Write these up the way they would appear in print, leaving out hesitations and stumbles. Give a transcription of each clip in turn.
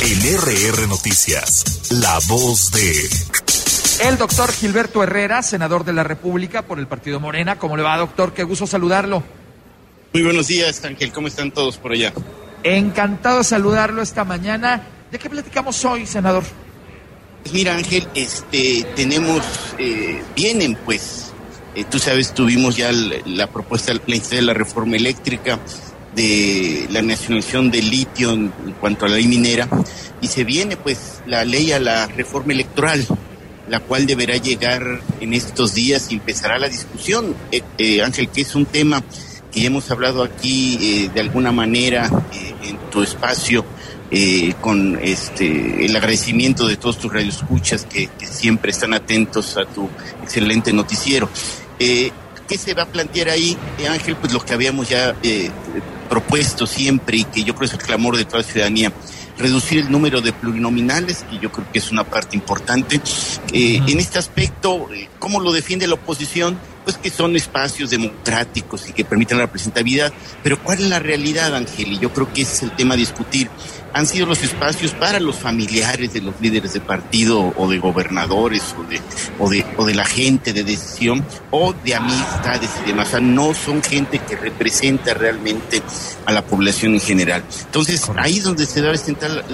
En RR Noticias, la voz de... El doctor Gilberto Herrera, senador de la República por el partido Morena. ¿Cómo le va, doctor? Qué gusto saludarlo. Muy buenos días, Ángel. ¿Cómo están todos por allá? Encantado de saludarlo esta mañana. ¿De qué platicamos hoy, senador? Pues mira, Ángel, vienen pues, tú sabes, tuvimos ya la propuesta, de la reforma eléctrica, de la nacionalización del litio en cuanto a la ley minera, y se viene pues la ley a la reforma electoral, la cual deberá llegar en estos días y empezará la discusión, Ángel, que es un tema que ya hemos hablado aquí de alguna manera en tu espacio, con el agradecimiento de todos tus radioescuchas que siempre están atentos a tu excelente noticiero. ¿Qué se va a plantear ahí, Ángel? Pues lo que habíamos ya propuesto siempre y que yo creo es el clamor de toda la ciudadanía: reducir el número de plurinominales, que yo creo que es una parte importante. En este aspecto, ¿cómo lo defiende la oposición? Pues que son espacios democráticos y que permiten la representatividad, pero ¿cuál es la realidad, Ángel? Y yo creo que ese es el tema a discutir. Han sido los espacios para los familiares de los líderes de partido o de gobernadores o de la gente de decisión o de amistades y demás. O sea, no son gente que representa realmente a la población en general. Entonces, ahí es donde se debe sentar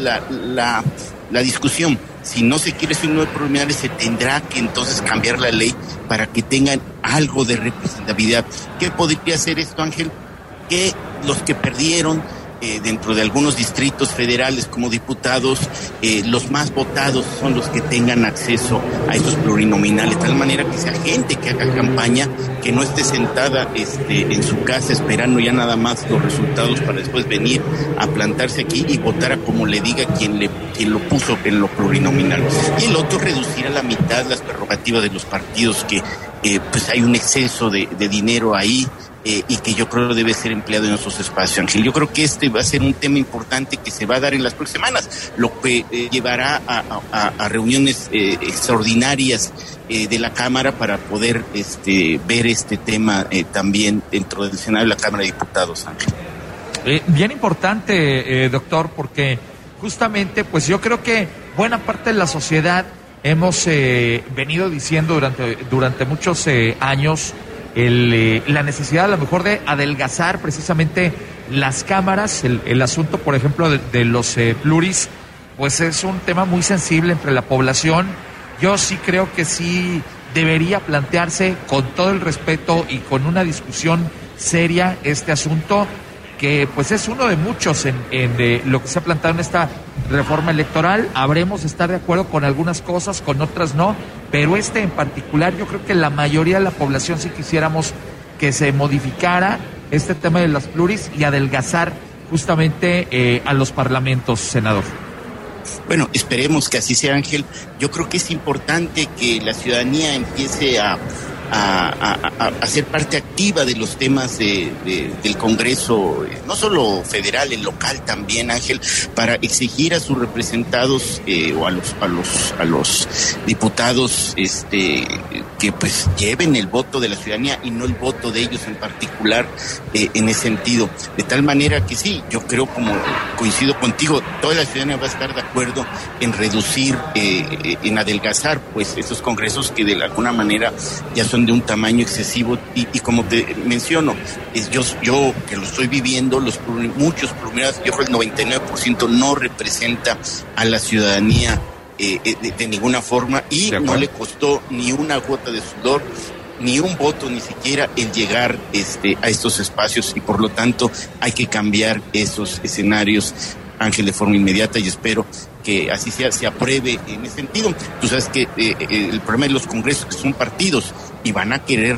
la discusión. Si no se quiere ser nuevos plurinominales, se tendrá que entonces cambiar la ley para que tengan algo de representatividad. ¿Qué podría hacer esto, Ángel? Que los que perdieron dentro de algunos distritos federales como diputados, los más votados son los que tengan acceso a estos plurinominales, de tal manera que sea gente que haga campaña, que no esté sentada en su casa esperando ya nada más los resultados para después venir a plantarse aquí y votar a como le diga quien lo puso en lo plurinominal. Y el otro, reducir a la mitad las prerrogativas de los partidos, que pues hay un exceso de dinero ahí, y que yo creo debe ser empleado en esos espacios, Ángel. Yo creo que va a ser un tema importante que se va a dar en las próximas semanas, lo que llevará a reuniones extraordinarias de la Cámara para poder ver este tema también dentro del Senado y la Cámara de Diputados, Ángel. Bien importante, doctor, porque justamente pues yo creo que buena parte de la sociedad hemos venido diciendo durante muchos años la necesidad a lo mejor de adelgazar precisamente las cámaras. El asunto, por ejemplo, de los pluris, pues es un tema muy sensible entre la población. Yo sí creo que sí debería plantearse con todo el respeto y con una discusión seria este asunto, que pues es uno de muchos en lo que se ha planteado en esta reforma electoral. Habremos de estar de acuerdo con algunas cosas, con otras no, pero en particular yo creo que la mayoría de la población sí quisiéramos que se modificara este tema de las pluris y adelgazar justamente a los parlamentos, senador. Bueno, esperemos que así sea, Ángel. Yo creo que es importante que la ciudadanía empiece a ser parte activa de los temas del Congreso, no solo federal, el local también, Ángel, para exigir a sus representados o a los diputados que pues lleven el voto de la ciudadanía y no el voto de ellos en particular, en ese sentido, de tal manera que sí, yo creo, como coincido contigo, toda la ciudadanía va a estar de acuerdo en reducir, en adelgazar pues esos congresos que de alguna manera ya son de un tamaño excesivo, y como te menciono, yo que lo estoy viviendo, muchos plurinominales, yo creo que el 99% no representa a la ciudadanía de ninguna forma, y no le costó ni una gota de sudor, ni un voto, ni siquiera el llegar a estos espacios, y por lo tanto hay que cambiar esos escenarios, Ángel, de forma inmediata, y espero que así sea, se apruebe en ese sentido. Tú sabes que el problema de los congresos que son partidos y van a querer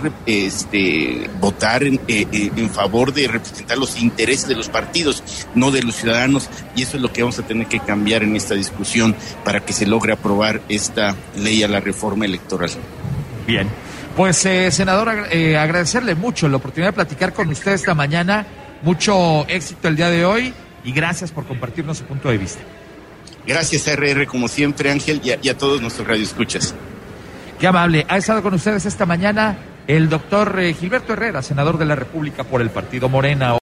votar en favor de representar los intereses de los partidos, no de los ciudadanos, y eso es lo que vamos a tener que cambiar en esta discusión para que se logre aprobar esta ley a la reforma electoral. Bien, pues senador, agradecerle mucho la oportunidad de platicar con usted esta mañana. Mucho éxito el día de hoy y gracias por compartirnos su punto de vista. Gracias a RR, como siempre, Ángel, y a todos nuestros radioescuchas. Qué amable. Ha estado con ustedes esta mañana el doctor Gilberto Herrera, senador de la República por el partido Morena.